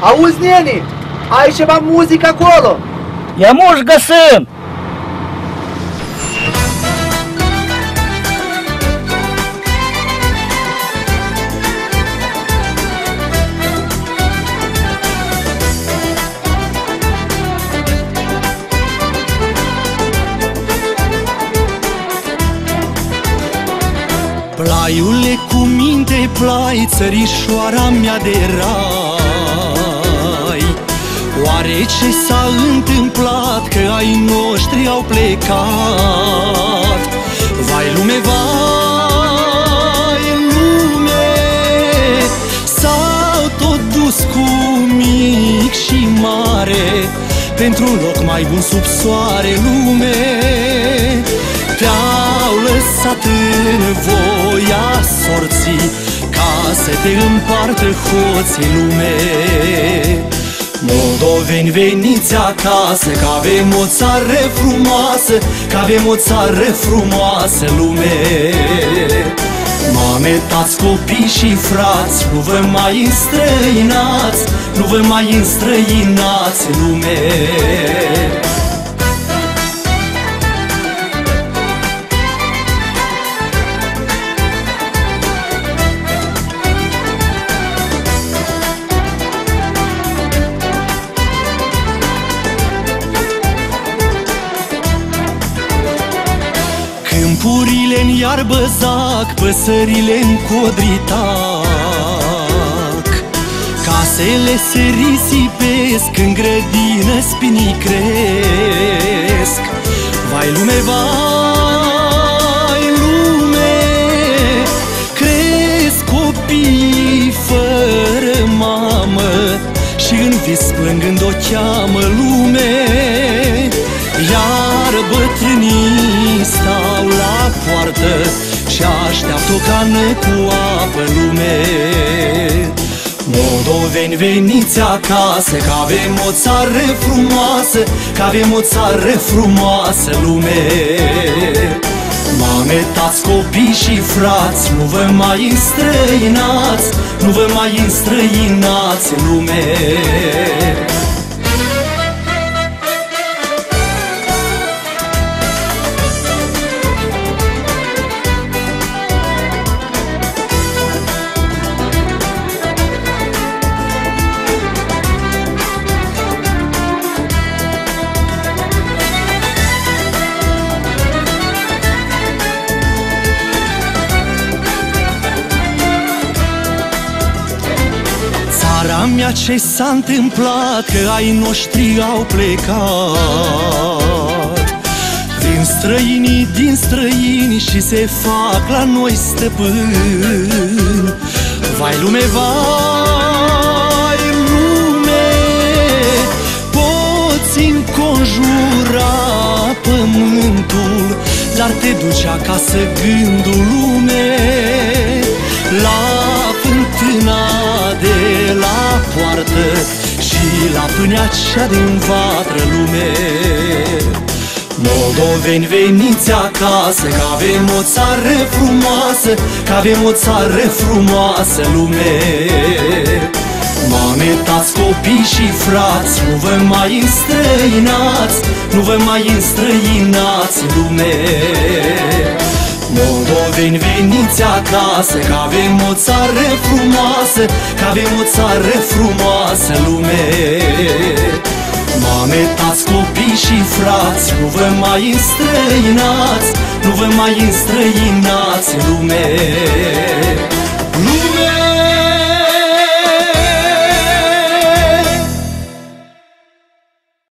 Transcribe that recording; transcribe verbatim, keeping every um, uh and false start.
Auzi, neni, ai ceva muzică acolo? Ia muș găsim! Plaiule cu minte, plai, țărișoara mea de rai. Oare ce s-a întâmplat că ai noștri au plecat? Vai lume, vai lume, s-au tot dus cu mic și mare pentru un loc mai bun sub soare, lume. Te-au lăsat în voia sorții ca să te împartă hoții, lume. Moldoveni, veniți acasă, că avem o țară frumoasă, că avem o țară frumoasă, lume. Mame, tați, copii și frați, nu vă mai înstrăinați, nu vă mai înstrăinați, lume. Câmpurile-n iarbă zac, păsările-n codritac, casele se risipesc, în grădină spinii cresc. Vai lume, vai lume, cresc copii fără mamă și în vis plângând o cheamă, lume. Iar bătrânii stau la poartă și așteaptă o cană cu apă, lume. Moldoveni, veniți acasă, că avem o țară frumoasă, că avem o țară frumoasă, lume. Mame, tați, copii și frați, nu vă mai înstrăinați, nu vă mai înstrăinați, lume. Țara mea, ce s-a întâmplat că ai noștri au plecat? Vin străinii din străini și se fac la noi stăpâni. Vai lume, vai lume, poți înconjura pământul, dar te duci acasă gândul, lume, la fântâna de la poartă și la pâinea cea din vatră, lume. Moldoveni, veniți acasă, că avem o țară frumoasă, că avem o țară frumoasă, lume. Mame, tați, copii și frați, nu vă mai înstrăinați, nu vă mai înstrăinați, lume. Moldoveni, veniți acasă, că avem o țară frumoasă, că avem o țară frumoasă, lume. Mame, tați, copii și frați, nu vă mai înstrăinați, nu vă mai înstrăinați, lume.